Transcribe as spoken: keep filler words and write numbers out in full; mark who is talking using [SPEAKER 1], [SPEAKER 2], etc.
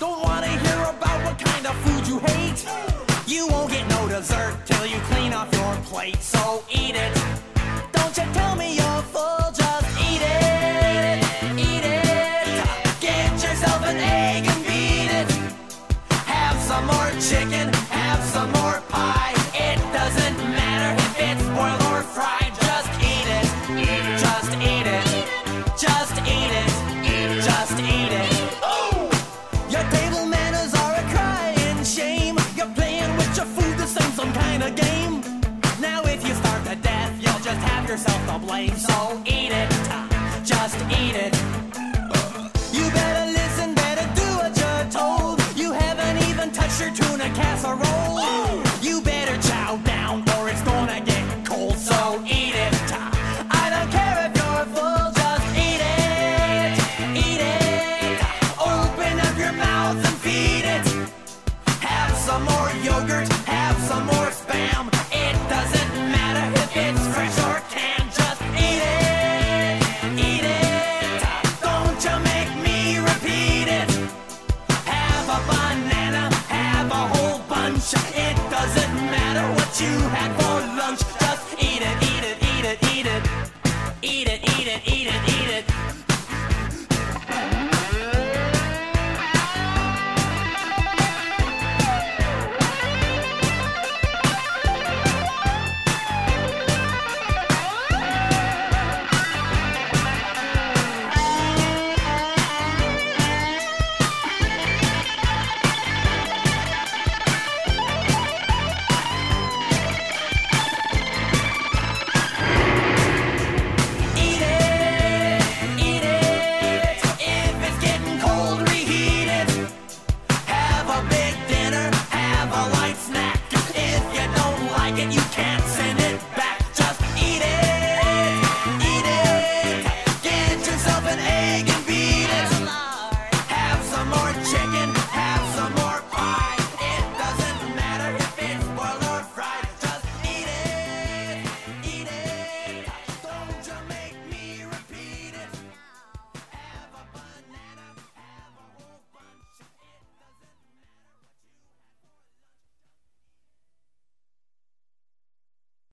[SPEAKER 1] Don't wanna hear about what kind of food you hate. You won't get no dessert till you clean off your plate. So eat it. Don't you tell me you're full, just eat it. Eat it. Get yourself an egg and beat it. Have some more chicken, have some more pie. It doesn't matter if it's boiled or fried. Just eat it. Just eat it. Just eat it. Just eat it. Your table manners are a crying shame. You're playing with your food the same some kind of game. Now if you starve to death, you'll just have yourself to blame. So eat it. Just eat it. You better listen, better do what you're told. You haven't even touched your tuna casserole. You better chow down or it's gonna get cold. So eat it. I don't care if you're full, just eat it. Eat it. Open up your mouth and feed it. Have some more yogurt, have some more Spam. It doesn't matter if it's fresh or canned. Just eat it. Eat it. Don't you make me repeat it. Have a banana, have a whole bunch. It doesn't matter what you had for